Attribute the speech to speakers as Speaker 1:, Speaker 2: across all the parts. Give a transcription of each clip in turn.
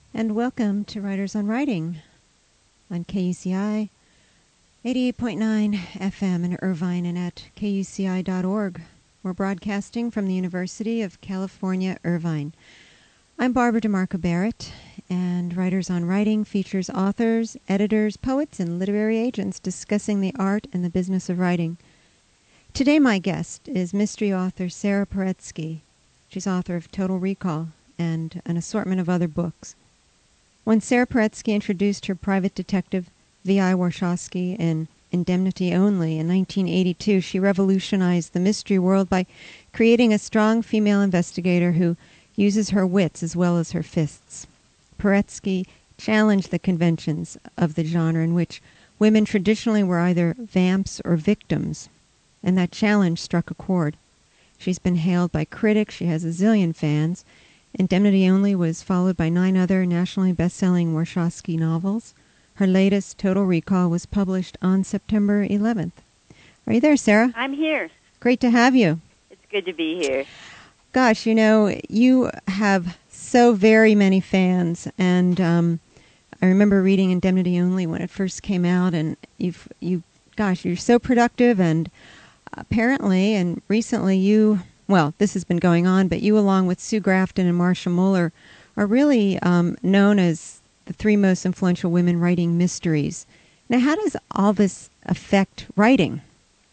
Speaker 1: And welcome to Writers on Writing on KUCI 88.9 FM in Irvine and at kuci.org. We're broadcasting from the University of California, Irvine. I'm Barbara DeMarco Barrett, and Writers on Writing features authors, editors, poets, and literary agents discussing the art and the business of writing. Today my guest is mystery author Sarah Paretsky. She's author of Total Recall and an assortment of other books. When Sarah Paretsky introduced her private detective V.I. Warshawski in Indemnity Only in 1982, she revolutionized the mystery world by creating a strong female investigator who uses her wits as well as her fists. Paretsky challenged the conventions of the genre in which women traditionally were either vamps or victims, and that challenge struck a chord. She's been hailed by critics. She has a zillion fans. Indemnity Only was followed by 9 other nationally best-selling Warshawski novels. Her latest, Total Recall, was published on September 11th. Are you there, Sarah?
Speaker 2: I'm here.
Speaker 1: Great to have you.
Speaker 2: It's good to be here.
Speaker 1: Gosh, you know, you have so very many fans, and I remember reading Indemnity Only when it first came out, and you're so productive, and apparently and recently well, this has been going on, but you, along with Sue Grafton and Marcia Muller, are really known as the 3 most influential women writing mysteries. Now, how does all this affect writing?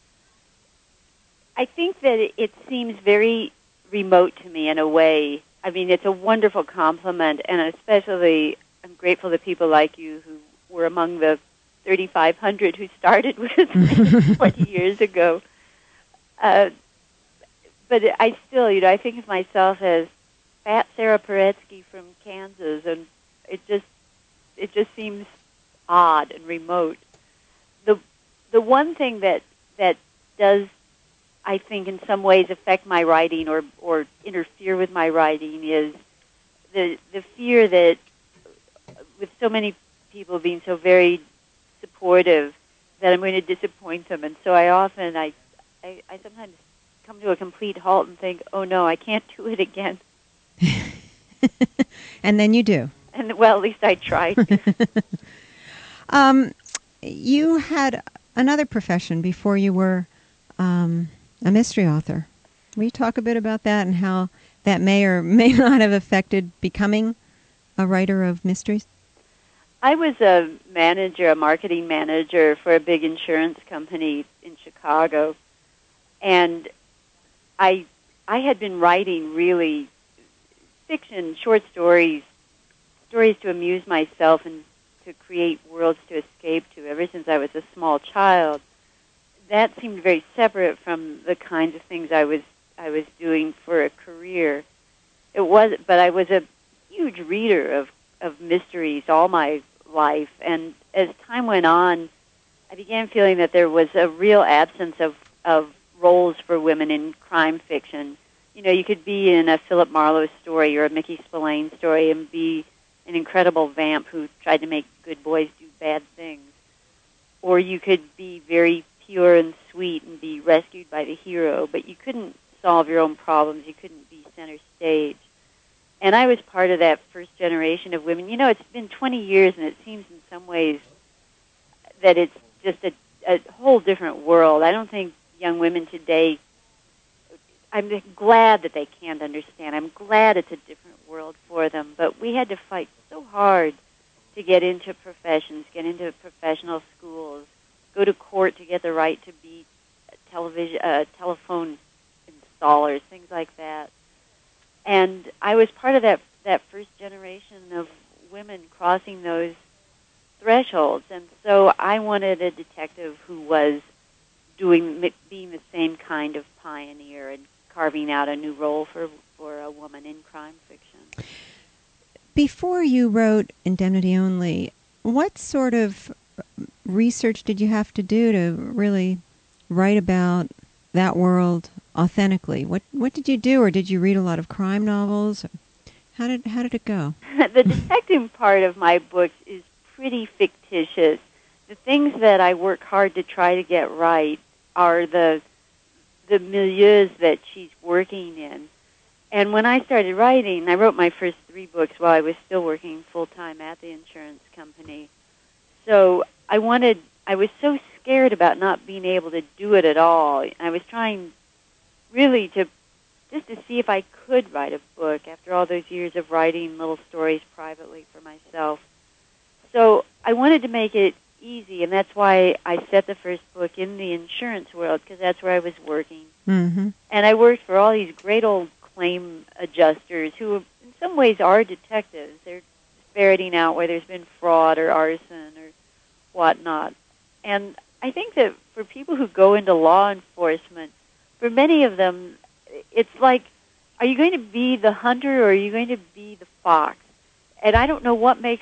Speaker 2: I think that it seems very remote to me in a way. I mean, it's a wonderful compliment, and especially I'm grateful to people like you who were among the 3,500 who started with me 20 years ago. But I still, I think of myself as fat Sarah Paretsky from Kansas, and it just seems odd and remote. The one thing that does, I think, in some ways affect my writing or interfere with my writing is the fear that, with so many people being so very supportive, that I'm going to disappoint them, and so I sometimes come to a complete halt and think, oh no, I can't do it again.
Speaker 1: And then you do.
Speaker 2: And well, at least I tried.
Speaker 1: You had another profession before you were a mystery author. Will you talk a bit about that and how that may or may not have affected becoming a writer of mysteries?
Speaker 2: I was a marketing manager for a big insurance company in Chicago, and I had been writing really fiction, short stories to amuse myself and to create worlds to escape to ever since I was a small child. That seemed very separate from the kinds of things I was doing for a career. But I was a huge reader of mysteries all my life, and as time went on, I began feeling that there was a real absence of roles for women in crime fiction. You could be in a Philip Marlowe story or a Mickey Spillane story and be an incredible vamp who tried to make good boys do bad things. Or you could be very pure and sweet and be rescued by the hero, but you couldn't solve your own problems. You couldn't be center stage. And I was part of that first generation of women. It's been 20 years, and it seems in some ways that it's just a whole different world. I don't think young women today, I'm glad that they can't understand. I'm glad it's a different world for them. But we had to fight so hard to get into professions, get into professional schools, go to court to get the right to be telephone installers, things like that. And I was part of that first generation of women crossing those thresholds. And so I wanted a detective who was being the same kind of pioneer and carving out a new role for a woman in crime fiction.
Speaker 1: Before you wrote Indemnity Only, what sort of research did you have to do to really write about that world authentically? What did you do, or did you read a lot of crime novels? How did it go?
Speaker 2: The detective part of my book is pretty fictitious. The things that I work hard to try to get right are the milieus that she's working in. And when I started writing, I wrote my first 3 books while I was still working full-time at the insurance company. So I was so scared about not being able to do it at all. I was trying really just to see if I could write a book after all those years of writing little stories privately for myself. So I wanted to make it easy, and that's why I set the first book in the insurance world, because that's where I was working.
Speaker 1: Mm-hmm.
Speaker 2: And I worked for all these great old claim adjusters who in some ways are detectives. They're ferreting out where there's been fraud or arson or whatnot. And I think that for people who go into law enforcement, for many of them, it's like, are you going to be the hunter or are you going to be the fox? And I don't know what makes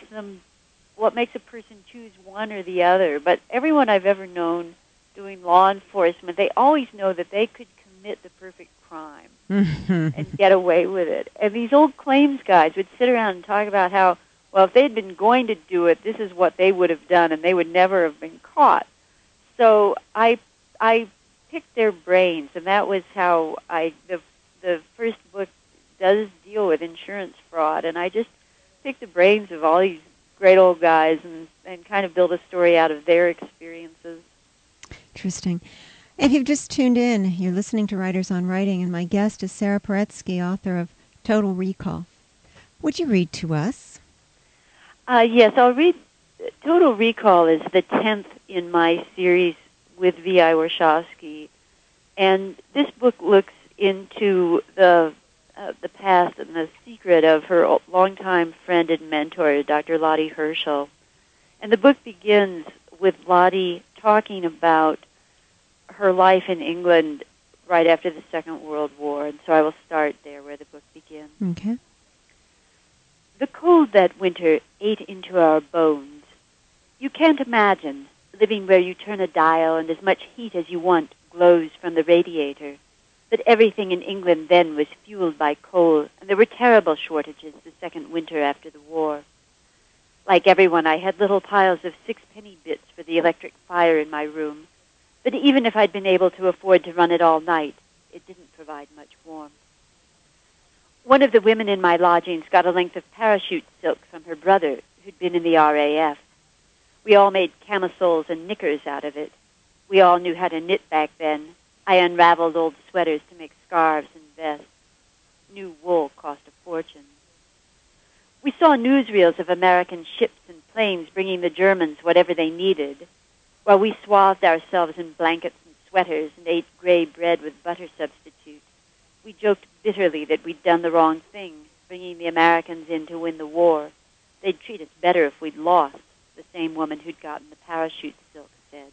Speaker 2: a person choose one or the other, but everyone I've ever known doing law enforcement, they always know that they could commit the perfect crime and get away with it. And these old claims guys would sit around and talk about how, well, if they'd been going to do it, this is what they would have done, and they would never have been caught. So I picked their brains, and that was how the first book does deal with insurance fraud, and I just picked the brains of all these great old guys and kind of build a story out of their experiences.
Speaker 1: Interesting. If you've just tuned in, you're listening to Writers on Writing, and my guest is Sarah Paretsky, author of Total Recall. Would you read to us?
Speaker 2: Yes, I'll read. Total Recall is the 10th in my series with V.I. Warshawski, and this book looks into the past and the secret of her longtime friend and mentor, Dr. Lottie Herschel. And the book begins with Lottie talking about her life in England right after the Second World War, and so I will start there where the book begins.
Speaker 1: Okay.
Speaker 2: The cold that winter ate into our bones. You can't imagine living where you turn a dial and as much heat as you want glows from the radiator. But everything in England then was fueled by coal, and there were terrible shortages the second winter after the war. Like everyone, I had little piles of 6-penny bits for the electric fire in my room, but even if I'd been able to afford to run it all night, it didn't provide much warmth. One of the women in my lodgings got a length of parachute silk from her brother, who'd been in the RAF. We all made camisoles and knickers out of it. We all knew how to knit back then. I unraveled old sweaters to make scarves and vests. New wool cost a fortune. We saw newsreels of American ships and planes bringing the Germans whatever they needed, while we swathed ourselves in blankets and sweaters and ate gray bread with butter substitute. We joked bitterly that we'd done the wrong thing, bringing the Americans in to win the war. They'd treat us better if we'd lost, the same woman who'd gotten the parachute silk said.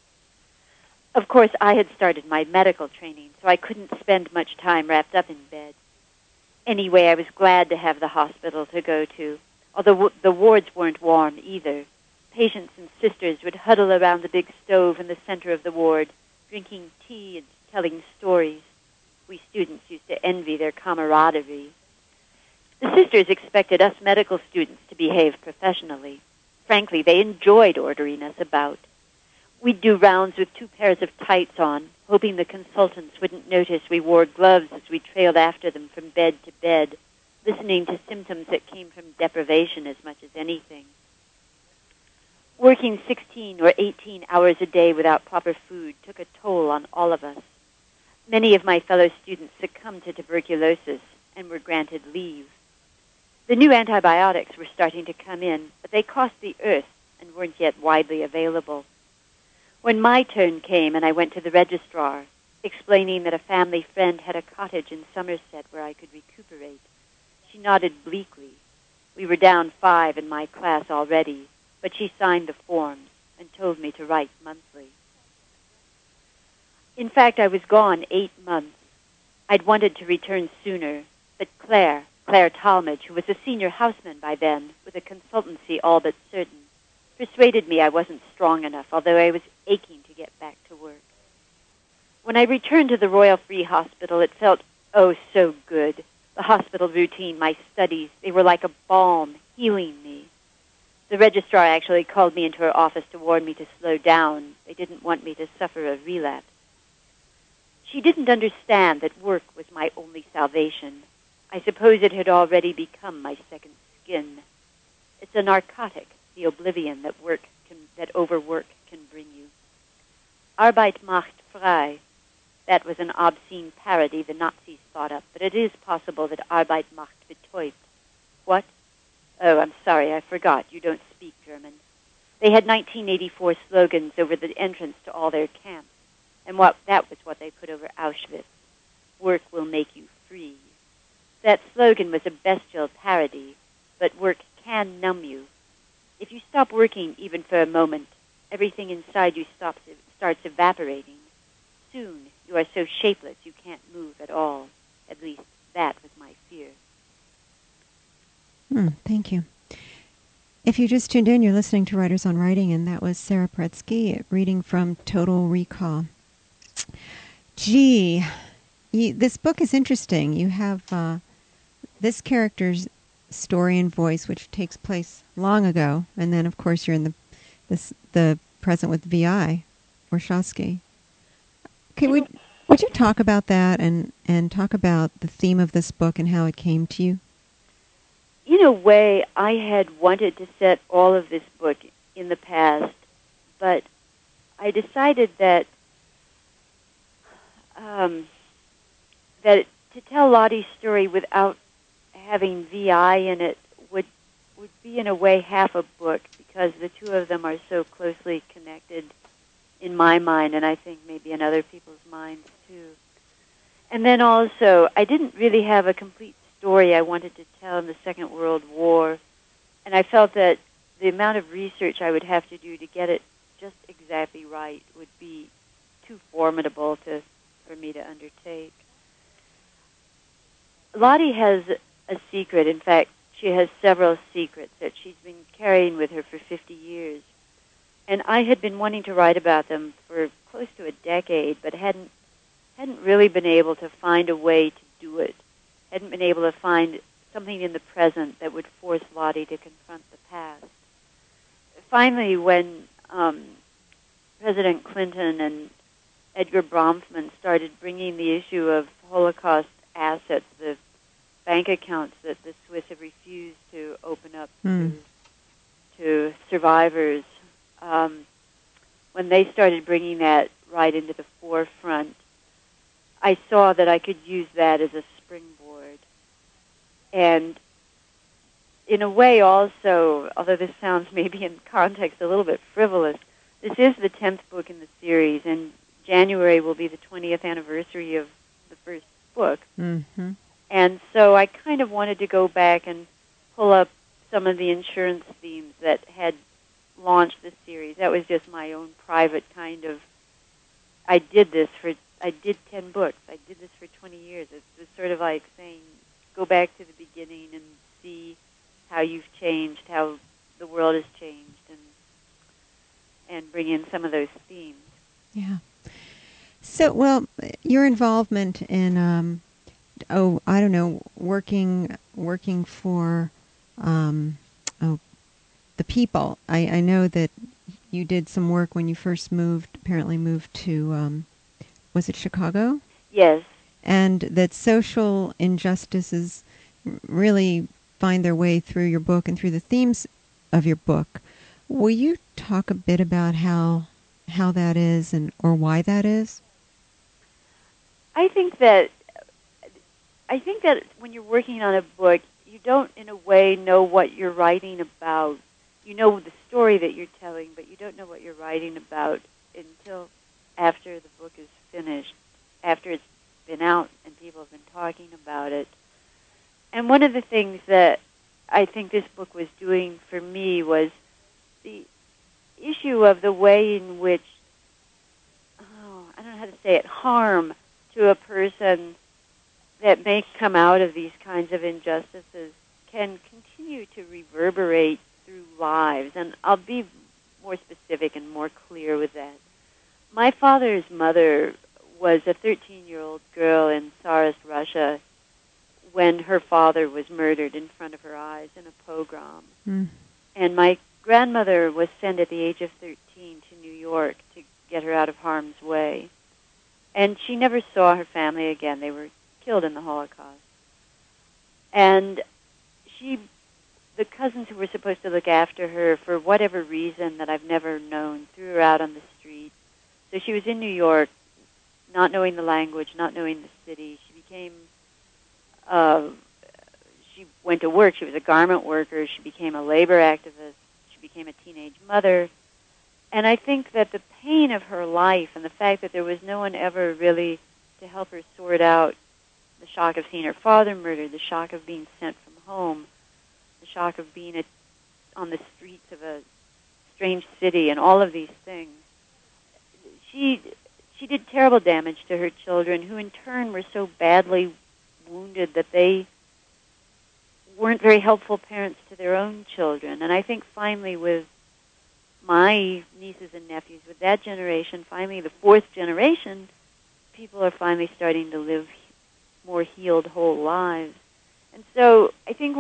Speaker 2: Of course, I had started my medical training, so I couldn't spend much time wrapped up in bed. Anyway, I was glad to have the hospital to go to, although the wards weren't warm either. Patients and sisters would huddle around the big stove in the center of the ward, drinking tea and telling stories. We students used to envy their camaraderie. The sisters expected us medical students to behave professionally. Frankly, they enjoyed ordering us about. We'd do rounds with 2 pairs of tights on, hoping the consultants wouldn't notice we wore gloves as we trailed after them from bed to bed, listening to symptoms that came from deprivation as much as anything. Working 16 or 18 hours a day without proper food took a toll on all of us. Many of my fellow students succumbed to tuberculosis and were granted leave. The new antibiotics were starting to come in, but they cost the earth and weren't yet widely available. When my turn came and I went to the registrar, explaining that a family friend had a cottage in Somerset where I could recuperate, she nodded bleakly. We were down 5 in my class already, but she signed the forms and told me to write monthly. In fact, I was gone 8 months. I'd wanted to return sooner, but Claire Talmadge, who was a senior houseman by then, with a consultancy all but certain, persuaded me I wasn't strong enough, although I was aching to get back to work. When I returned to the Royal Free Hospital, it felt, oh, so good. The hospital routine, my studies, they were like a balm, healing me. The registrar actually called me into her office to warn me to slow down. They didn't want me to suffer a relapse. She didn't understand that work was my only salvation. I suppose it had already become my second skin. It's a narcotic, the oblivion that overwork can bring you. Arbeit macht frei. That was an obscene parody the Nazis thought up, but it is possible that Arbeit macht betäubt. What? Oh, I'm sorry, I forgot. You don't speak German. They had 1984 slogans over the entrance to all their camps, and that was what they put over Auschwitz. Work will make you free. That slogan was a bestial parody, but work can numb you. If you stop working even for a moment, everything inside you starts evaporating. Soon, you are so shapeless you can't move at all. At least, that was my fear.
Speaker 1: Thank you. If you just tuned in, you're listening to Writers on Writing, and that was Sarah Paretsky reading from Total Recall. Gee, this book is interesting. You have this character's story and voice, which takes place long ago, and then, of course, you're in the present with V.I. Warshawski. Okay, would you talk about that and talk about the theme of this book and how it came to you?
Speaker 2: In a way, I had wanted to set all of this book in the past, but I decided that to tell Lottie's story without having V.I. in it would be in a way half a book, because the two of them are so closely connected in my mind, and I think maybe in other people's minds too. And then also, I didn't really have a complete story I wanted to tell in the Second World War, and I felt that the amount of research I would have to do to get it just exactly right would be too formidable for me to undertake. Lottie has a secret. In fact, she has several secrets that she's been carrying with her for 50 years. And I had been wanting to write about them for close to a decade, but hadn't really been able to find a way to do it. Hadn't been able to find something in the present that would force Lottie to confront the past. Finally, when President Clinton and Edgar Bronfman started bringing the issue of Holocaust assets, the bank accounts that the Swiss have refused to open up to survivors, when they started bringing that right into the forefront, I saw that I could use that as a springboard. And in a way also, although this sounds maybe in context a little bit frivolous, this is the 10th book in the series, and January will be the 20th anniversary of the first book. Mm-hmm. And so I kind of wanted to go back and pull up some of the insurance themes that had launched this series. That was just my own private kind of, I did 10 books. I did this for 20 years. It was sort of like saying, go back to the beginning and see how you've changed, how the world has changed, and bring in some of those themes.
Speaker 1: Yeah. So, well, your involvement in, I don't know, working for, the people. I know that you did some work when you first apparently moved to, was it Chicago?
Speaker 2: Yes.
Speaker 1: And that social injustices really find their way through your book and through the themes of your book. Will you talk a bit about how that is or why that is?
Speaker 2: I think that when you're working on a book, you don't, in a way, know what you're writing about. You know the story that you're telling, but you don't know what you're writing about until after the book is finished, after it's been out and people have been talking about it. And one of the things that I think this book was doing for me was the issue of the way in which, I don't know how to say it, harm to a person that may come out of these kinds of injustices can continue to reverberate through lives. And I'll be more specific and more clear with that. My father's mother was a 13-year-old girl in Tsarist Russia when her father was murdered in front of her eyes in a pogrom. Mm. And my grandmother was sent at the age of 13 to New York to get her out of harm's way. And she never saw her family again. They were killed in the Holocaust. And she, the cousins who were supposed to look after her, for whatever reason that I've never known, threw her out on the street. So she was in New York, not knowing the language, not knowing the city. She became, she went to work. She was a garment worker. She became a labor activist. She became a teenage mother. And I think that the pain of her life and the fact that there was no one ever really to help her sort out the shock of seeing her father murdered, the shock of being sent from home, the shock of being on the streets of a strange city, and all of these things. She did terrible damage to her children, who in turn were so badly wounded that they weren't very helpful parents to their own children. And I think finally with my nieces and nephews, with that generation, finally the fourth generation, people are finally starting to live more healed, whole lives. And so I think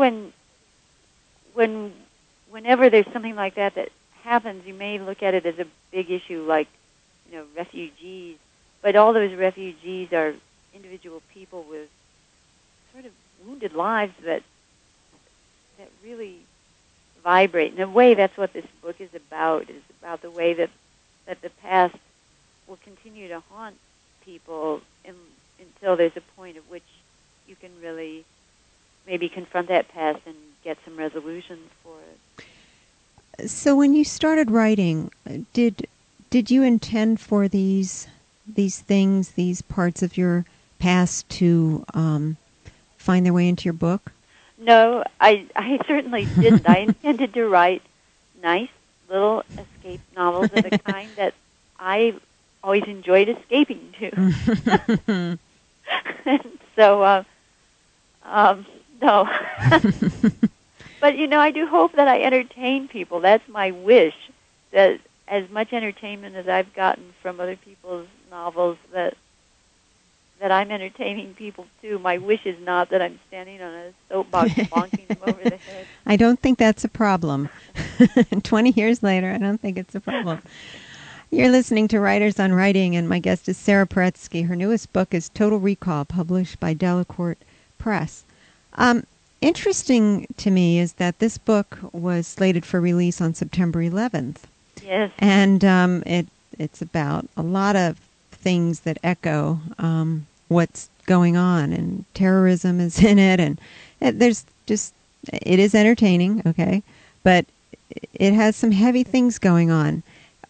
Speaker 2: whenever there's something like that that happens, you may look at it as a big issue like, refugees, but all those refugees are individual people with sort of wounded lives that really vibrate. In a way, that's what this book is about the way that the past will continue to haunt people until there's a point at which you can really maybe confront that past and get some resolution for it.
Speaker 1: So when you started writing, did you intend for these things, these parts of your past to find their way into your book?
Speaker 2: No, I certainly didn't. I intended to write nice little escape novels of the kind that I always enjoyed escaping to. And so, no. But, I do hope that I entertain people. That's my wish, that as much entertainment as I've gotten from other people's novels, that I'm entertaining people too. My wish is not that I'm standing on a soapbox bonking them over the head.
Speaker 1: I don't think that's a problem. 20 years later, I don't think it's a problem. You're listening to Writers on Writing, and my guest is Sarah Paretsky. Her newest book is Total Recall, published by Delacorte Press. Interesting to me is that this book was slated for release on September 11th.
Speaker 2: Yes.
Speaker 1: And it's about a lot of things that echo what's going on, and terrorism is in it, and it is entertaining, okay, but it has some heavy things going on.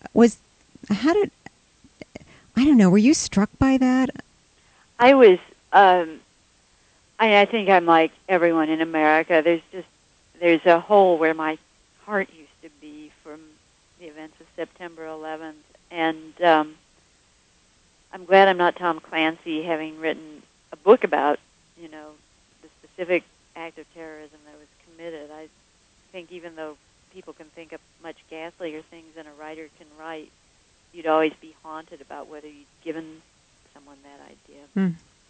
Speaker 1: I don't know, were you struck by that?
Speaker 2: I was, I think I'm like everyone in America. There's a hole where my heart used to be from the events of September 11th, and I'm glad I'm not Tom Clancy, having written a book about, the specific act of terrorism that was committed. I think even though people can think of much ghastlier things than a writer can write, you'd always be haunted about whether you'd given someone that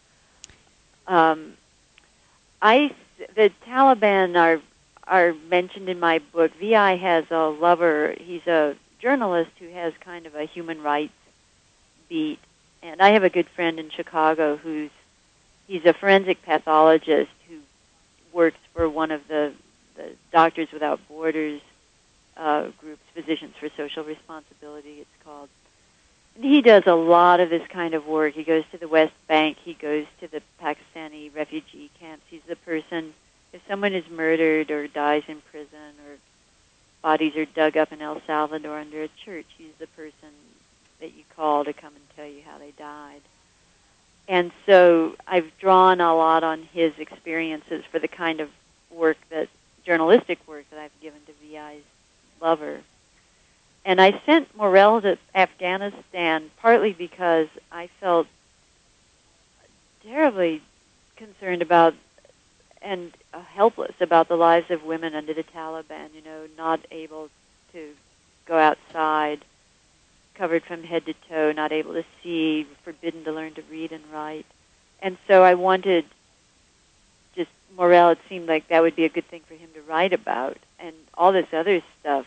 Speaker 2: idea. The Taliban are mentioned in my book. VI has a lover. He's a journalist who has kind of a human rights beat. And I have a good friend in Chicago he's a forensic pathologist who works for one of the Doctors Without Borders groups, Physicians for Social Responsibility, it's called. And he does a lot of this kind of work. He goes to the West Bank. He goes to the Pakistani refugee camps. He's the person, if someone is murdered or dies in prison or bodies are dug up in El Salvador under a church, he's the person that you call to come and tell you how they died. And so I've drawn a lot on his experiences for the kind of journalistic work that I've given to VI's lover. And I sent Morell to Afghanistan partly because I felt terribly concerned about and helpless about the lives of women under the Taliban, not able to go outside, covered from head to toe, not able to see, forbidden to learn to read and write. And so I wanted Morell, it seemed like that would be a good thing for him to write about. And all this other stuff,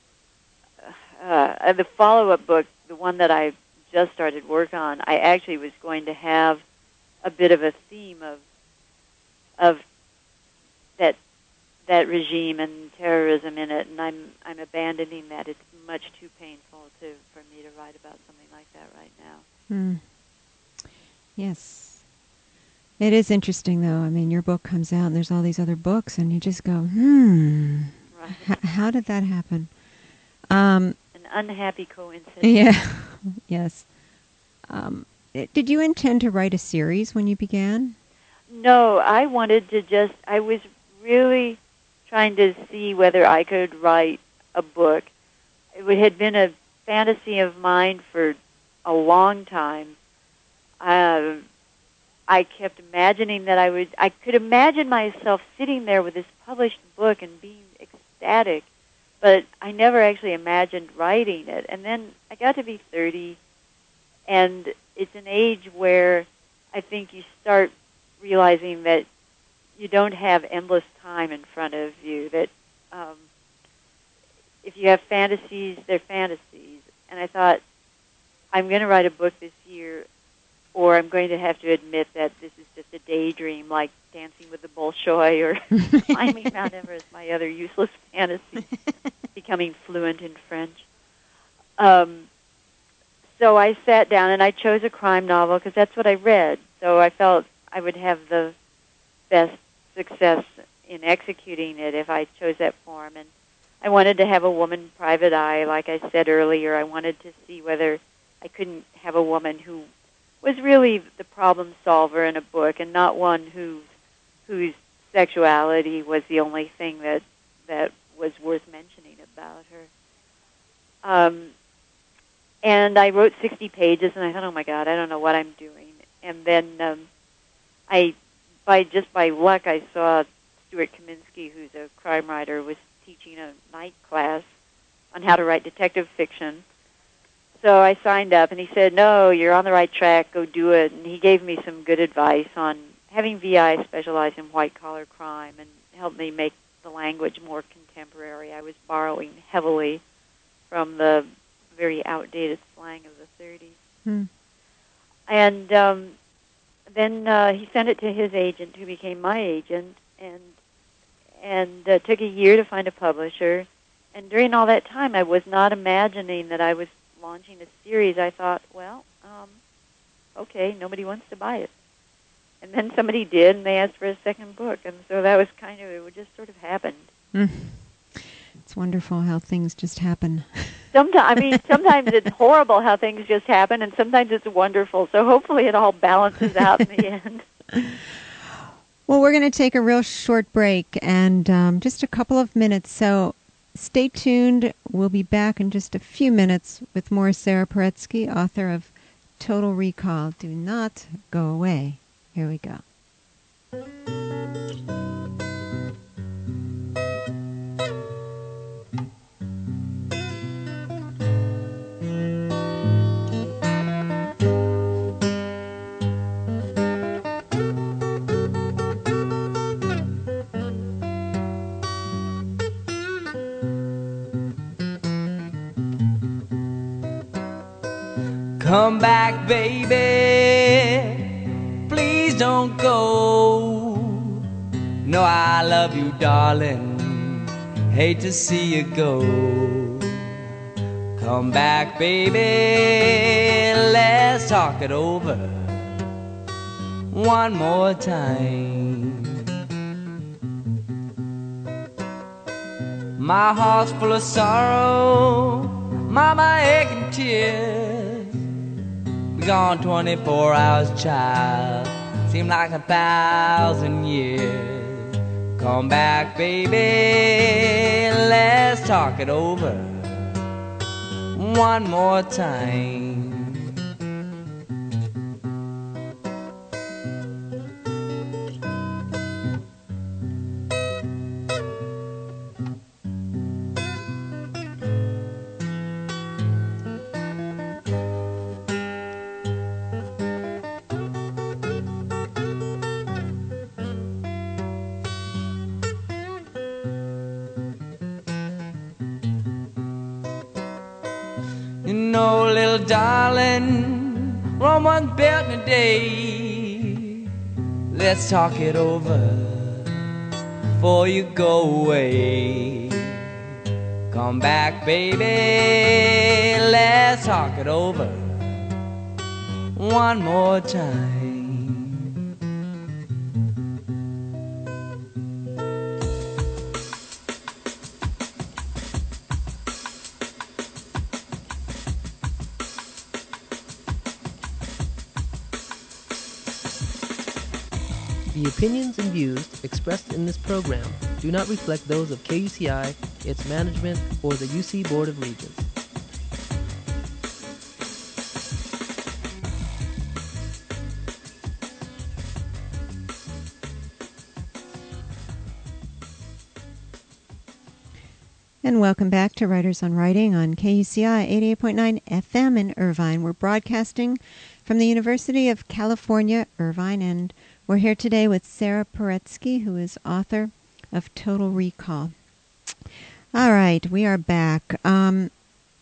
Speaker 2: the follow-up book, the one that I just started work on, I actually was going to have a bit of a theme of that regime and terrorism in it, and I'm abandoning that. It's much too painful for me to write about something like that right now.
Speaker 1: Mm. Yes. It is interesting, though. I mean, your book comes out, and there's all these other books, and you just go,
Speaker 2: Right.
Speaker 1: How did that happen?
Speaker 2: An unhappy coincidence.
Speaker 1: Yeah. Yes. Did you intend to write a series when you began?
Speaker 2: No, I wanted to I was really trying to see whether I could write a book. It had been a fantasy of mine for a long time. I kept imagining that I could imagine myself sitting there with this published book and being ecstatic, but I never actually imagined writing it. And then I got to be 30, and it's an age where I think you start realizing that you don't have endless time in front of you, that if you have fantasies, they're fantasies. And I thought, I'm going to write a book this year, or I'm going to have to admit that this is just a daydream, like Dancing with the Bolshoi or climbing Mount Everest, my other useless fantasy, becoming fluent in French. So I sat down and I chose a crime novel because that's what I read. So I felt I would have the best success in executing it if I chose that form. And I wanted to have a woman private eye, like I said earlier. I wanted to see whether I couldn't have a woman who was really the problem solver in a book and not one whose sexuality was the only thing that was worth mentioning about her. And I wrote 60 pages, and I thought, oh my God, I don't know what I'm doing. And then by luck, I saw Stuart Kaminsky, who's a crime writer, was teaching a night class on how to write detective fiction. So I signed up, and he said, no, you're on the right track, go do it. And he gave me some good advice on having VI specialize in white-collar crime and helped me make the language more contemporary. I was borrowing heavily from the very outdated slang of the 30s. And then he sent it to his agent, who became my agent, and took a year to find a publisher. And during all that time, I was not imagining that I was launching a series. I thought, well, okay, nobody wants to buy it. And then somebody did, and they asked for a second book. And so that was it just sort of happened.
Speaker 1: It's wonderful how things just happen.
Speaker 2: Sometimes it's horrible how things just happen, and sometimes it's wonderful. So hopefully it all balances out in the end.
Speaker 1: Well, we're going to take a real short break and just a couple of minutes. So stay tuned. We'll be back in just a few minutes with more Sarah Paretsky, author of Total Recall. Do not go away. Here we go.
Speaker 3: Come back, baby, please don't go. No, I love you, darling, hate to see you go. Come back, baby, let's talk it over one more time. My heart's full of sorrow, mama aching tears. Gone 24 hours, child, seem like 1,000 years. Come back, baby, let's talk it over one more time. You know, little darling, Rome wasn't built in a day. Let's talk it over before you go away. Come back, baby, let's talk it over one more time.
Speaker 4: The opinions and views expressed in this program do not reflect those of KUCI, its management, or the UC Board of Regents.
Speaker 1: And welcome back to Writers on Writing on KUCI 88.9 FM in Irvine. We're broadcasting from the University of California, Irvine, and we're here today with Sarah Paretsky, who is author of Total Recall. All right, we are back. In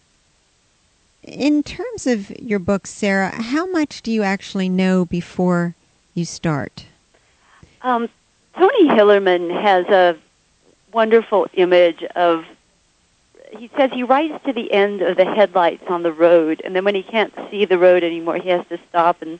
Speaker 1: terms of your book, Sarah, how much do you actually know before you start?
Speaker 2: Tony Hillerman has a wonderful image of, he says he writes to the end of the headlights on the road, and then when he can't see the road anymore, he has to stop and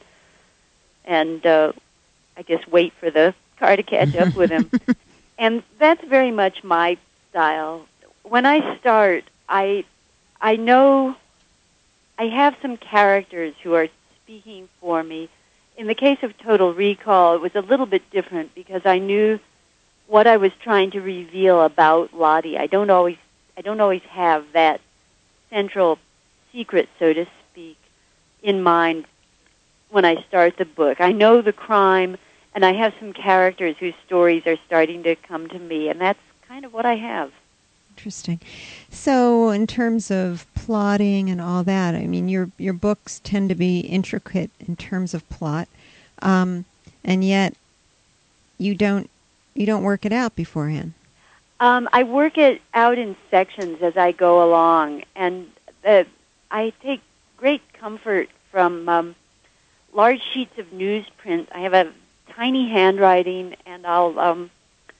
Speaker 2: I guess wait for the car to catch up with him. And that's very much my style. When I start, I know I have some characters who are speaking for me. In the case of Total Recall, it was a little bit different because I knew what I was trying to reveal about Lottie. I don't always have that central secret, so to speak, in mind when I start the book. I know the crime, and I have some characters whose stories are starting to come to me, and that's kind of what I have.
Speaker 1: Interesting. So in terms of plotting and all that, I mean, your books tend to be intricate in terms of plot, and yet you don't work it out beforehand.
Speaker 2: I work it out in sections as I go along, and I take great comfort from large sheets of newsprint. I have a tiny handwriting, and I'll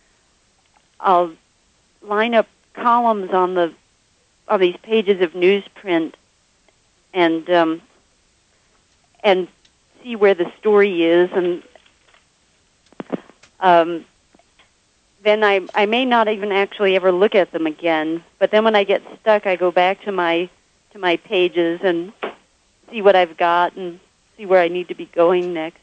Speaker 2: line up columns on these pages of newsprint, and see where the story is, and then I may not even actually ever look at them again. But then when I get stuck, I go back to my pages and see what I've got and see where I need to be going next.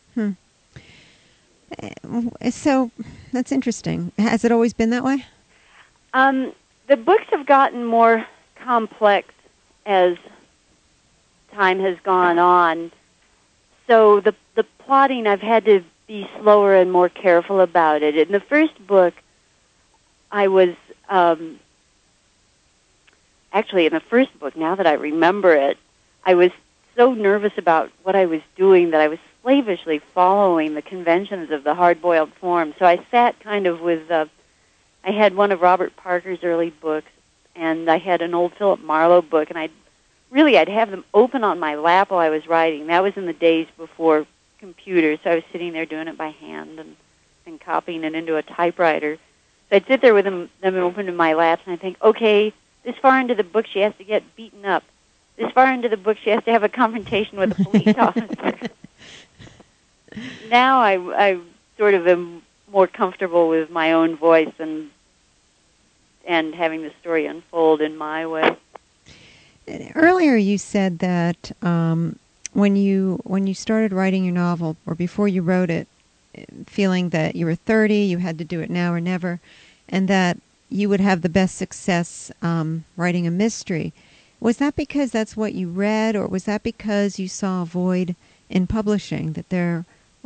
Speaker 1: So that's interesting. Has it always been that way?
Speaker 2: The books have gotten more complex as time has gone on. So the plotting, I've had to be slower and more careful about it. In the first book, I was actually in the first book, now that I remember it, I was so nervous about what I was doing that I was slavishly following the conventions of the hard-boiled form. So I sat kind of with, I had one of Robert Parker's early books, and I had an old Philip Marlowe book, and I'd have them open on my lap while I was writing. That was in the days before computers, so I was sitting there doing it by hand and copying it into a typewriter. So I'd sit there with them open in my laps, and I think, okay, this far into the book she has to get beaten up. This far into the book she has to have a confrontation with a police officer. Now I sort of am more comfortable with my own voice and having the story unfold in my way.
Speaker 1: Earlier you said that when you started writing your novel, or before you wrote it, feeling that you were 30, you had to do it now or never, and that you would have the best success writing a mystery. Was that because that's what you read, or was that because you saw a void in publishing, that there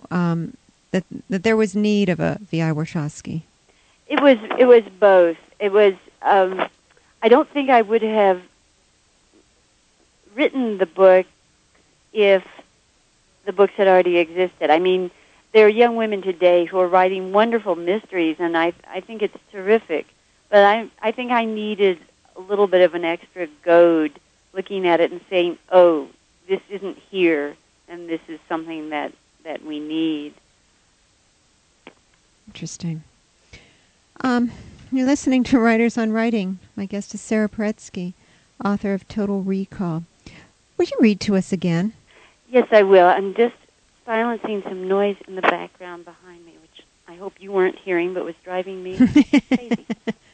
Speaker 1: was need of a V.I. Warshawski?
Speaker 2: It was both. It was. I don't think I would have written the book if the books had already existed. I mean, there are young women today who are writing wonderful mysteries, and I think it's terrific. But I think I needed a little bit of an extra goad, looking at it and saying, oh, this isn't here, and this is something that we need.
Speaker 1: Interesting. You're listening to Writers on Writing. My guest is Sarah Paretsky, author of Total Recall. Would you read to us again?
Speaker 2: Yes, I will. I'm just silencing some noise in the background behind me, which I hope you weren't hearing, but was driving me crazy.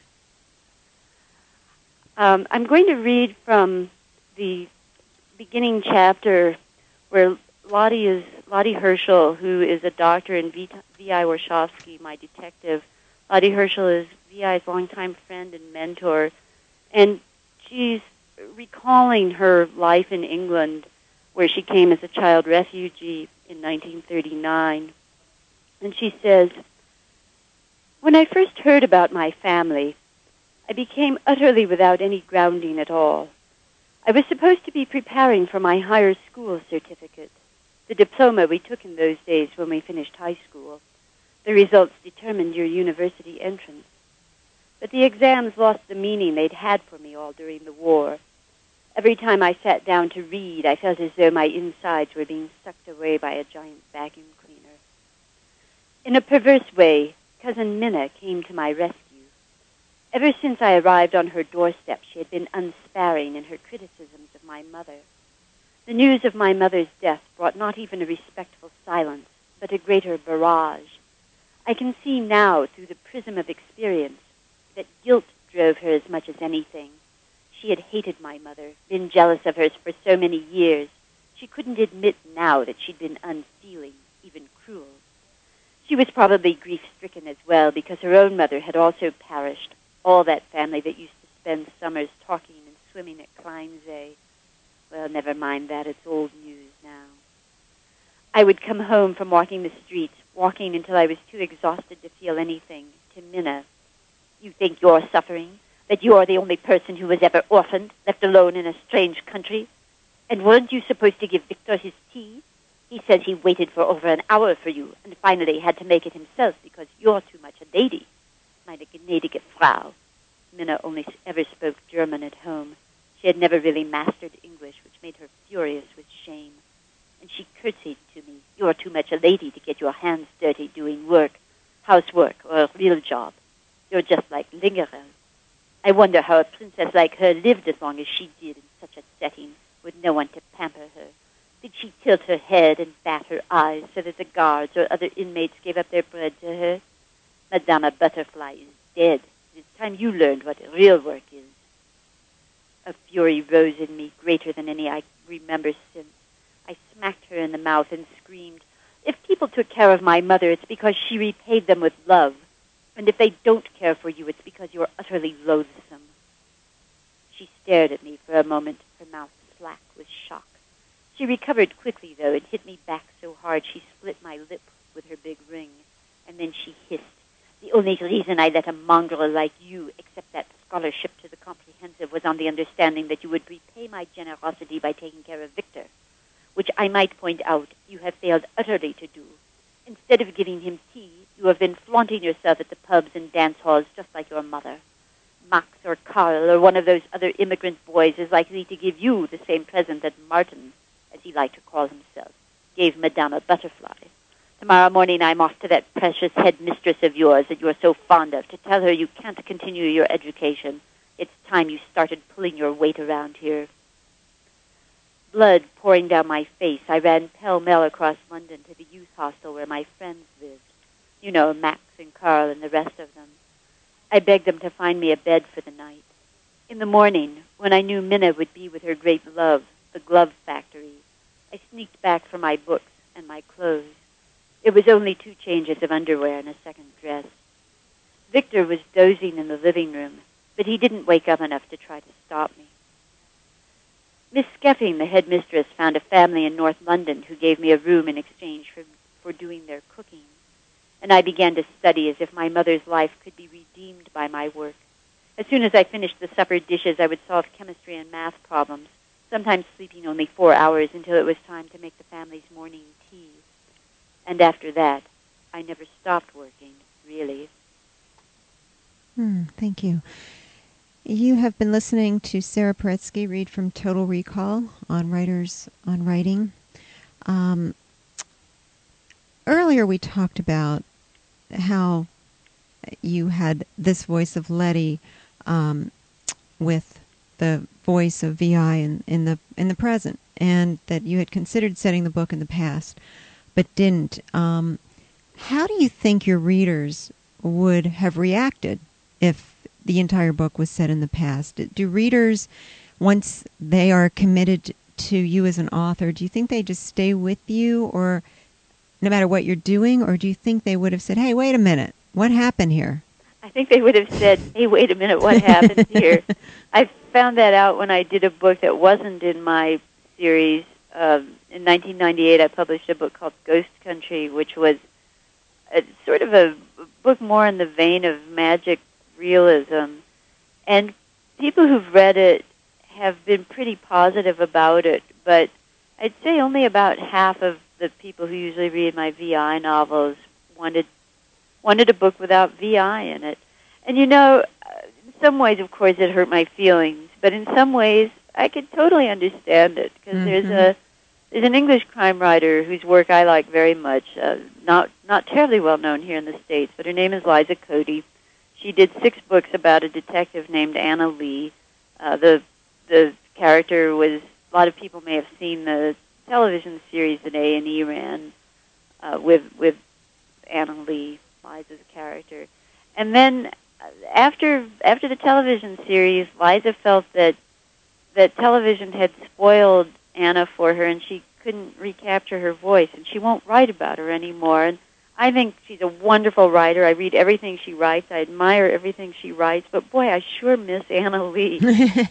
Speaker 2: I'm going to read from the beginning chapter where Lottie Herschel, who is a doctor, and V.I. Warshawski, my detective. Lottie Herschel is V.I.'s longtime friend and mentor, and she's recalling her life in England, where she came as a child refugee in 1939. And she says, "When I first heard about my family, I became utterly without any grounding at all. I was supposed to be preparing for my higher school certificate, the diploma we took in those days when we finished high school. The results determined your university entrance. But the exams lost the meaning they'd had for me all during the war. Every time I sat down to read, I felt as though my insides were being sucked away by a giant vacuum cleaner. In a perverse way, Cousin Minna came to my rescue. Ever since I arrived on her doorstep, she had been unsparing in her criticisms of my mother. The news of my mother's death brought not even a respectful silence, but a greater barrage. I can see now, through the prism of experience, that guilt drove her as much as anything. She had hated my mother, been jealous of her for so many years. She couldn't admit now that she'd been unfeeling, even cruel. She was probably grief-stricken as well, because her own mother had also perished, all that family that used to spend summers talking and swimming at Kleinsee. Well, never mind that. It's old news now. I would come home from walking the streets, walking until I was too exhausted to feel anything, to Minna. "You think you're suffering? That you're the only person who was ever orphaned, left alone in a strange country? And weren't you supposed to give Victor his tea? He says he waited for over an hour for you and finally had to make it himself because you're too much a lady. Meine gnädige Frau." Minna only ever spoke German at home. She had never really mastered English, which made her furious with shame. And she curtsied to me. "You're too much a lady to get your hands dirty doing work, housework, or a real job. You're just like Lingerel. I wonder how a princess like her lived as long as she did in such a setting, with no one to pamper her. Did she tilt her head and bat her eyes so that the guards or other inmates gave up their bread to her? Madame Butterfly is dead. It's time you learned what real work is." A fury rose in me, greater than any I remember since. I smacked her in the mouth and screamed, "If people took care of my mother, it's because she repaid them with love. And if they don't care for you, it's because you're utterly loathsome." She stared at me for a moment, her mouth slack with shock. She recovered quickly, though, and hit me back so hard she split my lip with her big ring. And then she hissed, "The only reason I let a mongrel like you accept that scholarship to the comprehensive was on the understanding that you would repay my generosity by taking care of Victor, which I might point out you have failed utterly to do. Instead of giving him tea, you have been flaunting yourself at the pubs and dance halls just like your mother. Max or Karl or one of those other immigrant boys is likely to give you the same present that Martin, as he liked to call himself, gave Madame Butterfly. Tomorrow morning I'm off to that precious headmistress of yours that you're so fond of to tell her you can't continue your education. It's time you started pulling your weight around here." Blood pouring down my face, I ran pell-mell across London to the youth hostel where my friends lived. You know, Max and Carl and the rest of them. I begged them to find me a bed for the night. In the morning, when I knew Minna would be with her great love, the glove factory, I sneaked back for my books and my clothes. It was only 2 changes of underwear and a second dress. Victor was dozing in the living room, but he didn't wake up enough to try to stop me. Miss Skeffing, the headmistress, found a family in North London who gave me a room in exchange for doing their cooking, and I began to study as if my mother's life could be redeemed by my work. As soon as I finished the supper dishes, I would solve chemistry and math problems, sometimes sleeping only 4 hours until it was time to make the family's morning tea. And after that, I never stopped working, really.
Speaker 1: Thank you. You have been listening to Sarah Paretsky read from Total Recall on Writers on Writing. Earlier we talked about how you had this voice of Letty with the voice of VI in the present, and that you had considered setting the book in the past, but didn't. How do you think your readers would have reacted if the entire book was set in the past? Do readers, once they are committed to you as an author, do you think they just stay with you, or no matter what you're doing, or do you think they would have said, hey, wait a minute, what happened here?
Speaker 2: I think they would have said, hey, wait a minute, what happened here? I found that out when I did a book that wasn't in my series. In 1998, I published a book called Ghost Country, which was sort of a book more in the vein of magic realism. And people who've read it have been pretty positive about it, but I'd say only about half of the people who usually read my VI novels wanted a book without VI in it. And in some ways, of course, it hurt my feelings, but in some ways, I could totally understand it, because there's an English crime writer whose work I like very much, not terribly well known here in the States, but her name is Liza Cody. She did 6 books about a detective named Anna Lee. The character was, a lot of people may have seen the television series that A&E ran with Anna Lee, Liza's character. And then after the television series, Liza felt that television had spoiled Anna for her, and she couldn't recapture her voice, and she won't write about her anymore. And I think she's a wonderful writer. I read everything she writes. I admire everything she writes. But boy, I sure miss Anna Lee.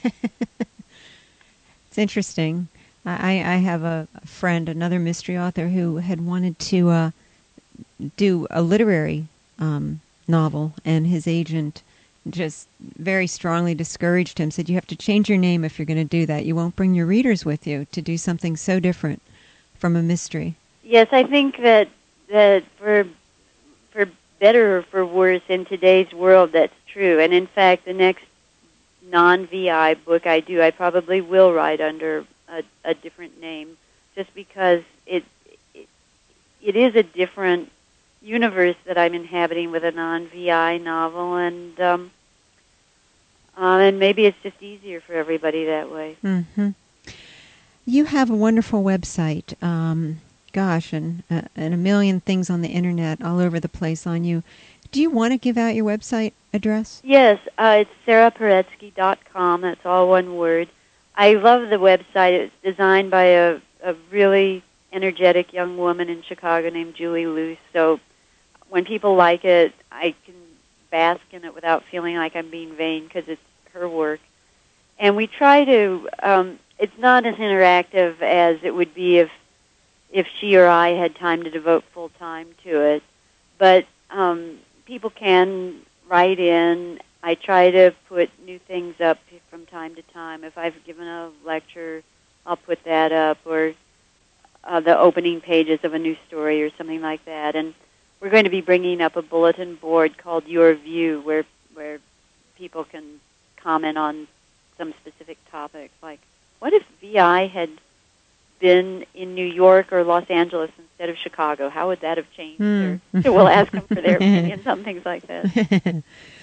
Speaker 1: It's interesting. I have a friend, another mystery author, who had wanted to do a literary novel, and his agent just very strongly discouraged him, said, you have to change your name if you're going to do that. You won't bring your readers with you to do something so different from a mystery.
Speaker 2: Yes, I think that for better or for worse in today's world, that's true. And in fact, the next non-VI book I do, I probably will write under a different name, just because it is a different universe that I'm inhabiting with a non-VI novel, and maybe it's just easier for everybody that way.
Speaker 1: Mm-hmm. You have a wonderful website, and a million things on the internet all over the place on you. Do you want to give out your website address?
Speaker 2: Yes, it's sarahparetsky.com. That's all one word. I love the website. It's designed by a really energetic young woman in Chicago named Julie Luce. So when people like it, I can bask in it without feeling like I'm being vain, because it's her work. And we try to, it's not as interactive as it would be if she or I had time to devote full time to it. But people can write in. I try to put new things up from time to time. If I've given a lecture, I'll put that up, or the opening pages of a new story or something like that. And we're going to be bringing up a bulletin board called Your View, where people can comment on some specific topic, like, what if VI had been in New York or Los Angeles instead of Chicago? How would that have changed? Or we'll ask them for their opinions on things like that.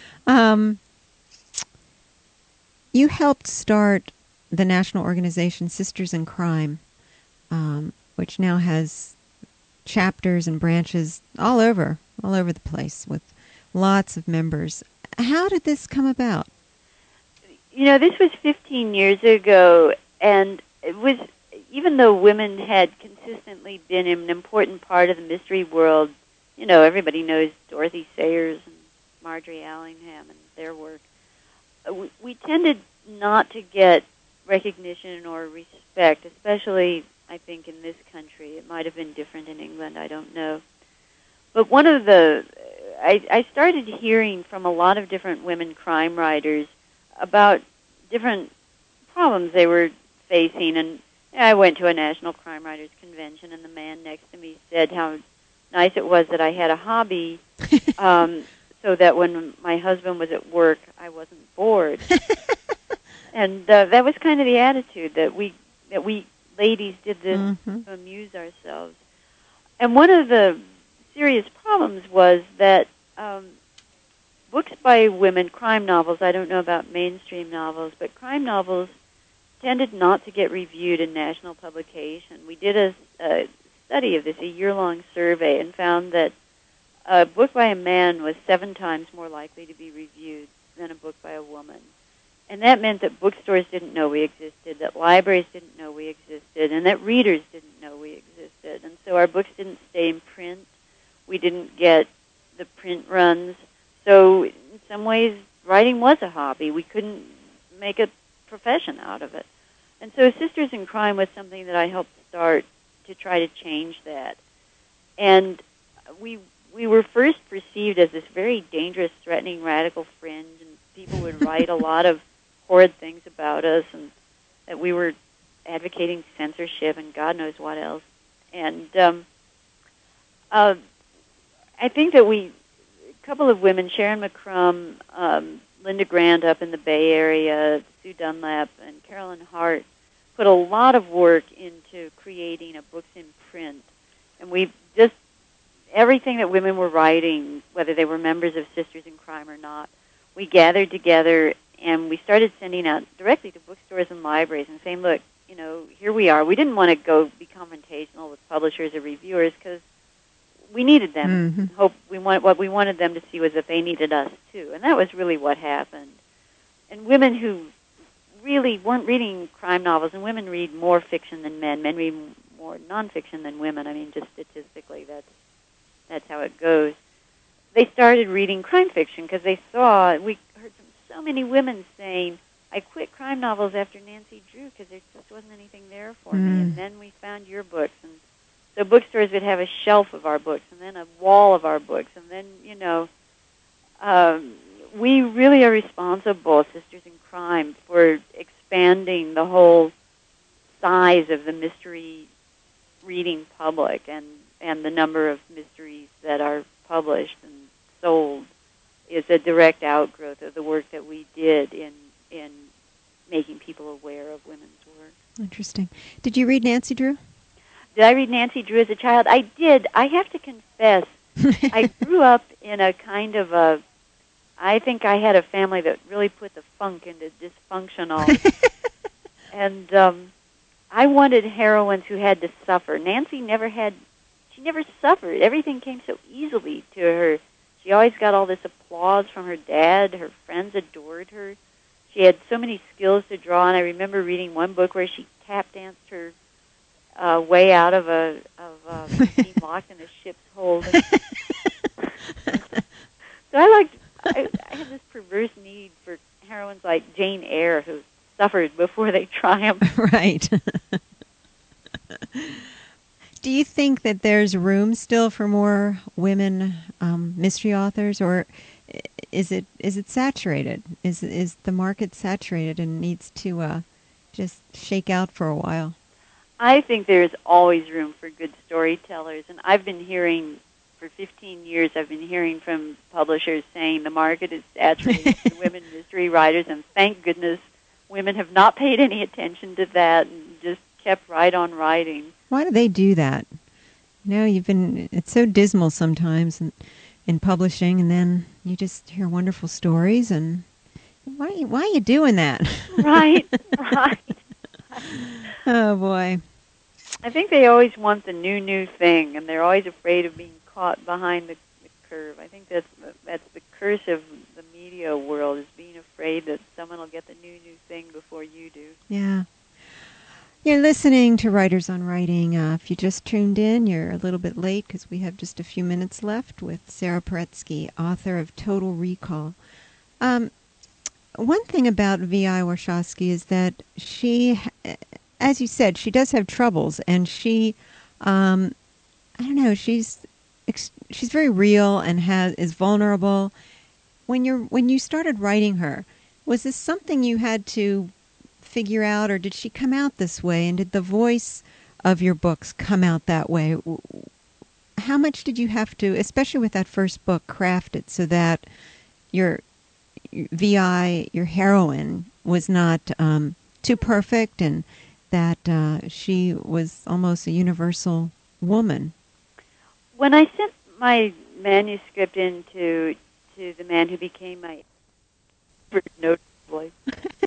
Speaker 1: You helped start the national organization Sisters in Crime, which now has chapters and branches all over the place with lots of members. How did this come about?
Speaker 2: This was 15 years ago, and it was, even though women had consistently been an important part of the mystery world, everybody knows Dorothy Sayers and Marjorie Allingham and their work. We tended not to get recognition or respect, especially, I think, in this country. It might have been different in England, I don't know. But one of I started hearing from a lot of different women crime writers about different problems they were facing, and I went to a National Crime Writers Convention, and the man next to me said how nice it was that I had a hobby, so that when my husband was at work, I wasn't bored. And that was kind of the attitude, that we ladies did this to amuse ourselves. And one of the serious problems was that books by women, crime novels, I don't know about mainstream novels, but crime novels tended not to get reviewed in national publication. We did a study of this, a year-long survey, and found that a book by a man was 7 times more likely to be reviewed than a book by a woman. And that meant that bookstores didn't know we existed, that libraries didn't know we existed, and that readers didn't know we existed. And so our books didn't stay in print. We didn't get the print runs. So in some ways, writing was a hobby. We couldn't make a profession out of it. And so Sisters in Crime was something that I helped start to try to change that. And we were first perceived as this very dangerous, threatening, radical fringe, and people would write a lot of horrid things about us, and that we were advocating censorship and God knows what else. And I think that a couple of women, Sharon McCrum, Linda Grant up in the Bay Area, Sue Dunlap, and Carolyn Hart, put a lot of work into creating a books in print. And we just, everything that women were writing, whether they were members of Sisters in Crime or not, we gathered together and we started sending out directly to bookstores and libraries and saying, look, you know, here we are. We didn't want to go be confrontational with publishers or reviewers because we needed them.
Speaker 1: Mm-hmm.
Speaker 2: What we wanted them to see was that they needed us too. And that was really what happened. And women who really weren't reading crime novels, and women read more fiction than men. Men read more nonfiction than women. I mean, just statistically, that's how it goes. They started reading crime fiction because they saw, we heard from so many women saying, I quit crime novels after Nancy Drew because there just wasn't anything there for me. And then we found your books. And so bookstores would have a shelf of our books and then a wall of our books. And then, you know, we really are responsible, Sisters in Crime, for expanding the whole size of the mystery reading public and the number of mysteries that are published and sold is a direct outgrowth of the work that we did in making people aware of women's work.
Speaker 1: Interesting. Did you read Nancy Drew?
Speaker 2: Did I read Nancy Drew as a child? I did. I have to confess, I grew up in a kind of a, I think I had a family that really put the funk into dysfunctional. And I wanted heroines who had to suffer. Nancy never suffered. Everything came so easily to her. She always got all this applause from her dad. Her friends adored her. She had so many skills to draw, and I remember reading one book where she tap danced her way out of being locked in a ship's hold. So I had this perverse need for heroines like Jane Eyre, who suffered before they triumphed.
Speaker 1: Right. Do you think that there's room still for more women mystery authors, or is it saturated? Is the market saturated and needs to just shake out for a while?
Speaker 2: I think there's always room for good storytellers, and I've been hearing for 15 years. I've been hearing from publishers saying the market is saturated for women mystery writers, and thank goodness women have not paid any attention to that and just kept right on writing.
Speaker 1: Why do they do that? You know, it's so dismal sometimes in publishing, and then you just hear wonderful stories, and why are you doing that?
Speaker 2: Right.
Speaker 1: Oh, boy.
Speaker 2: I think they always want the new thing, and they're always afraid of being caught behind the curve. I think that's the curse of the media world, is being afraid that someone will get the new thing before you do.
Speaker 1: Yeah. You're listening to Writers on Writing. If you just tuned in, you're a little bit late because we have just a few minutes left with Sarah Paretsky, author of Total Recall. One thing about V.I. Warshawski is that she, as you said, she does have troubles, and she, I don't know, she's very real and is vulnerable. When you started writing her, was this something you had to figure out, or did she come out this way, and did the voice of your books come out that way? How much did you have to, especially with that first book, craft it so that your V.I., your heroine, was not too perfect, and that she was almost a universal woman?
Speaker 2: When I sent my manuscript in to to the man who became my notably.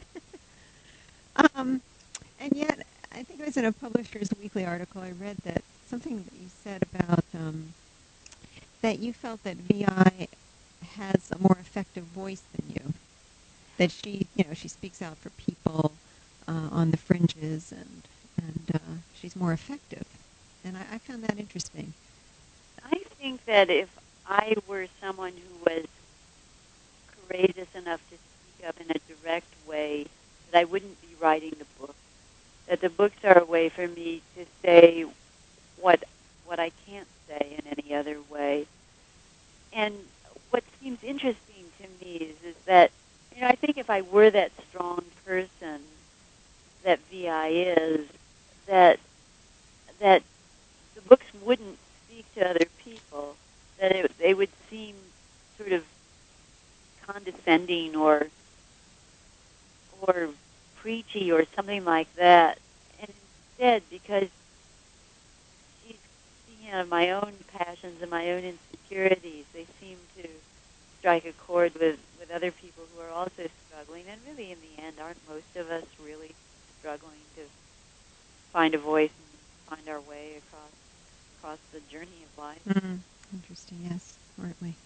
Speaker 1: And yet, I think it was in a Publishers Weekly article I read that something that you said about that you felt that VI has a more effective voice than you. That she speaks out for people on the fringes, and she's more effective. And I found that interesting.
Speaker 2: I think that if I were someone who was courageous enough to speak up in a direct way, that I wouldn't be writing the book. That the books are a way for me to say what I can't say in any other way. And what seems interesting to me is that, I think if I were that strong person that VI is, that the books wouldn't speak to other people, that they would seem sort of condescending or preachy or something like that. And instead, because she's speaking out of my own passions and my own insecurities, they seem to strike a chord with other people who are also struggling. And really, in the end, aren't most of us really struggling to find a voice and find our way across the journey of life?
Speaker 1: Mm-hmm. Interesting, yes, aren't we?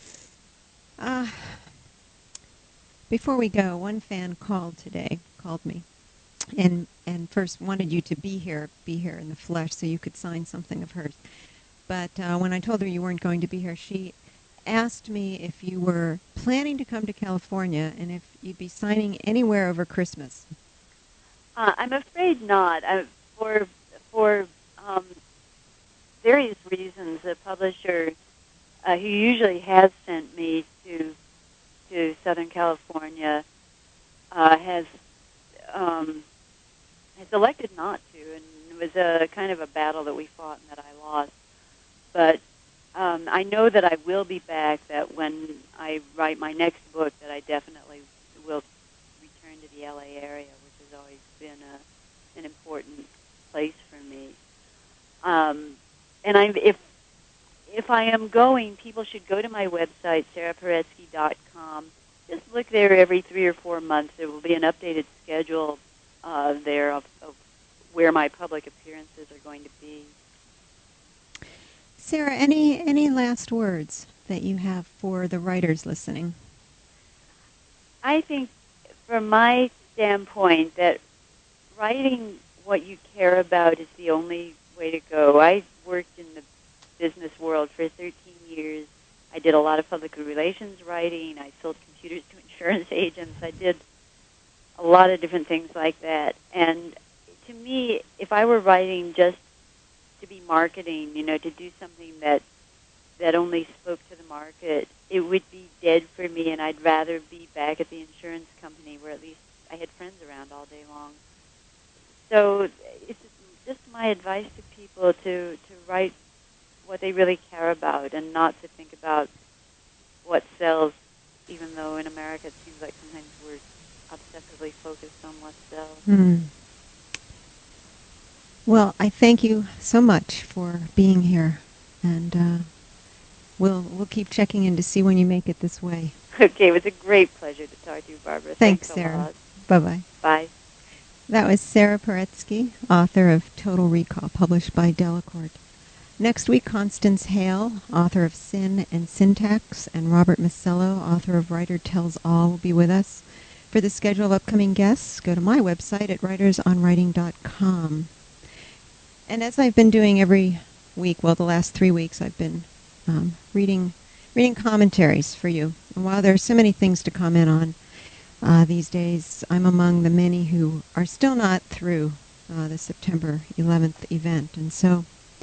Speaker 1: Before we go, one fan called me, and first wanted you to be here in the flesh so you could sign something of hers. But when I told her you weren't going to be here, she asked me if you were planning to come to California and if you'd be signing anywhere over Christmas.
Speaker 2: I'm afraid not. For various reasons, the publisher, who usually has sent me to Southern California, has elected not to, and it was a kind of a battle that we fought and that I lost. But I know that I will be back, that when I write my next book, that I definitely will return to the LA area, which has always been an important place for me. And if I am going, people should go to my website, sarahparetsky.com. Just look there every 3 or 4 months. There will be an updated schedule there of where my public appearances are going to be.
Speaker 1: Sarah, any last words that you have for the writers listening?
Speaker 2: I think, from my standpoint, that writing what you care about is the only way to go. I worked in the business world for 13 years. I did a lot of public relations writing. I sold computers to insurance agents. I did a lot of different things like that. And to me, if I were writing just to be marketing, to do something that only spoke to the market, it would be dead for me, and I'd rather be back at the insurance company where at least I had friends around all day long. So it's just my advice to people to write what they really care about and not to think about what sells, even though in America it seems like sometimes we're obsessively focused on what sells.
Speaker 1: Mm. Well, I thank you so much for being here, and we'll keep checking in to see when you make it this way.
Speaker 2: Okay, it was a great pleasure to talk to you, Barbara.
Speaker 1: Thanks,
Speaker 2: a
Speaker 1: Sarah.
Speaker 2: lot.
Speaker 1: Bye-bye.
Speaker 2: Bye.
Speaker 1: That was Sarah Paretsky, author of Total Recall, published by Delacorte. Next week, Constance Hale, author of Sin and Syntax, and Robert Masello, author of Writer Tells All, will be with us. For the schedule of upcoming guests, go to my website at writersonwriting.com. And as I've been doing every week, well, the last 3 weeks, I've been reading commentaries for you. And while there are so many things to comment on these days, I'm among the many who are still not through the September 11th event. And so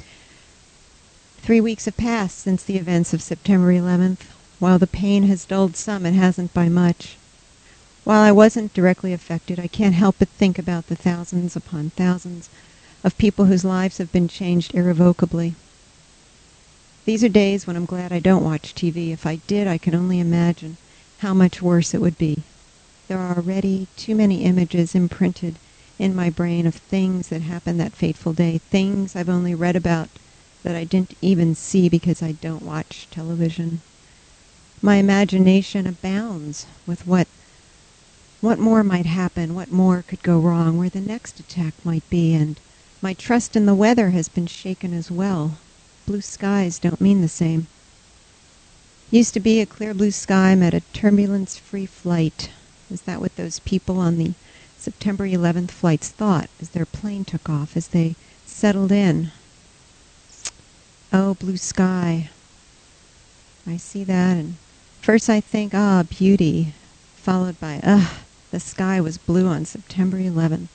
Speaker 1: 3 weeks have passed since the events of September 11th. While the pain has dulled some, it hasn't by much. While I wasn't directly affected, I can't help but think about the thousands upon thousands of people whose lives have been changed irrevocably. These are days when I'm glad I don't watch TV. If I did, I can only imagine how much worse it would be. There are already too many images imprinted in my brain of things that happened that fateful day, things I've only read about that I didn't even see because I don't watch television. My imagination abounds with what more might happen, what more could go wrong, where the next attack might be, and my trust in the weather has been shaken as well. Blue skies don't mean the same. Used to be a clear blue sky met a turbulence-free flight. Is that what those people on the September 11th flights thought as their plane took off, as they settled in? Oh, blue sky. I see that, and first I think, beauty, followed by, the sky was blue on September 11th.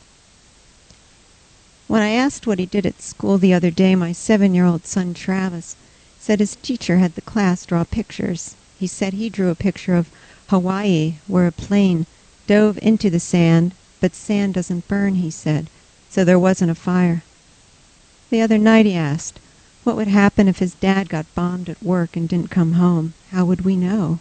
Speaker 1: When I asked what he did at school the other day, my 7-year-old son Travis said his teacher had the class draw pictures. He said he drew a picture of Hawaii, where a plane dove into the sand, but sand doesn't burn, he said, so there wasn't a fire. The other night he asked, what would happen if his dad got bombed at work and didn't come home? How would we know?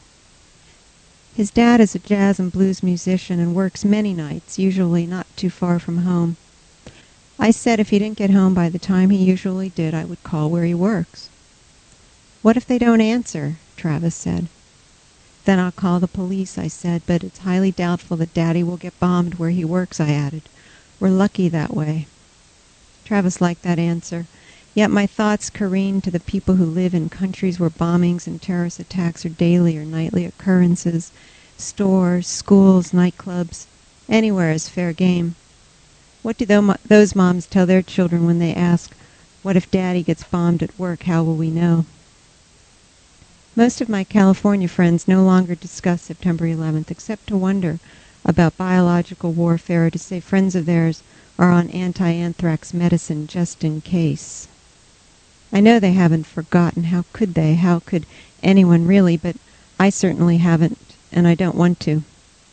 Speaker 1: His dad is a jazz and blues musician and works many nights, usually not too far from home. I said if he didn't get home by the time he usually did, I would call where he works. What if they don't answer? Travis said. Then I'll call the police, I said, but it's highly doubtful that Daddy will get bombed where he works, I added. We're lucky that way. Travis liked that answer. Yet my thoughts careen to the people who live in countries where bombings and terrorist attacks are daily or nightly occurrences. Stores, schools, nightclubs, anywhere is fair game. What do those moms tell their children when they ask, what if Daddy gets bombed at work, how will we know? Most of my California friends no longer discuss September 11th, except to wonder about biological warfare or to say friends of theirs are on anti-anthrax medicine just in case. I know they haven't forgotten. How could they? How could anyone really? But I certainly haven't, and I don't want to.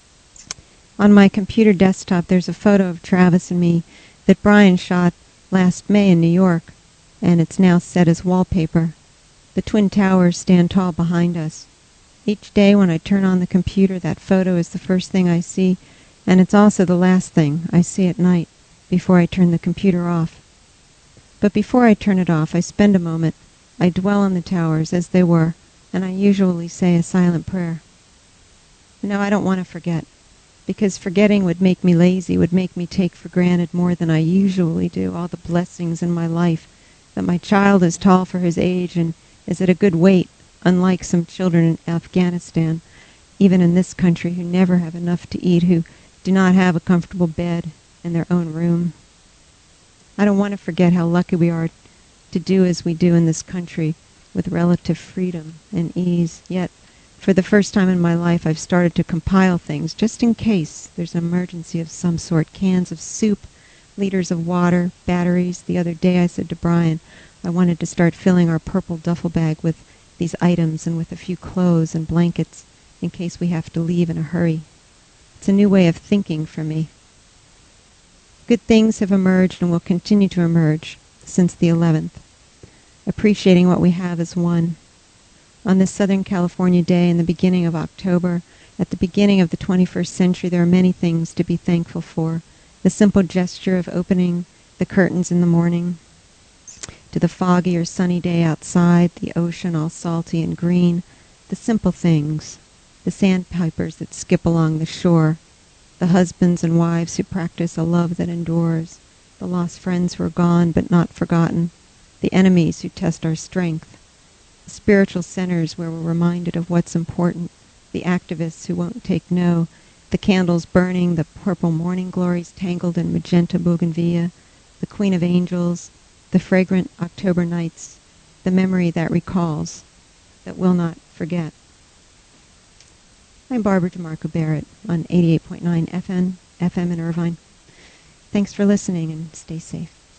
Speaker 1: On my computer desktop, there's a photo of Travis and me that Brian shot last May in New York, and it's now set as wallpaper. The Twin Towers stand tall behind us. Each day when I turn on the computer, that photo is the first thing I see, and it's also the last thing I see at night before I turn the computer off. But before I turn it off, I spend a moment. I dwell on the towers as they were, and I usually say a silent prayer. No, I don't want to forget, because forgetting would make me lazy, would make me take for granted more than I usually do all the blessings in my life, that my child is tall for his age and is at a good weight, unlike some children in Afghanistan, even in this country, who never have enough to eat, who do not have a comfortable bed in their own room. I don't want to forget how lucky we are to do as we do in this country with relative freedom and ease. Yet, for the first time in my life, I've started to compile things just in case there's an emergency of some sort. Cans of soup, liters of water, batteries. The other day I said to Brian I wanted to start filling our purple duffel bag with these items and with a few clothes and blankets in case we have to leave in a hurry. It's a new way of thinking for me. Good things have emerged and will continue to emerge since the 11th. Appreciating what we have is one. On this Southern California day in the beginning of October, at the beginning of the 21st century, there are many things to be thankful for. The simple gesture of opening the curtains in the morning, to the foggy or sunny day outside, the ocean all salty and green, the simple things, the sandpipers that skip along the shore, the husbands and wives who practice a love that endures, the lost friends who are gone but not forgotten, the enemies who test our strength, the spiritual centers where we're reminded of what's important, the activists who won't take no, the candles burning, the purple morning glories tangled in magenta bougainvillea, the Queen of Angels, the fragrant October nights, the memory that recalls, that will not forget. I'm Barbara DeMarco Barrett on 88.9 FM in Irvine. Thanks for listening and stay safe.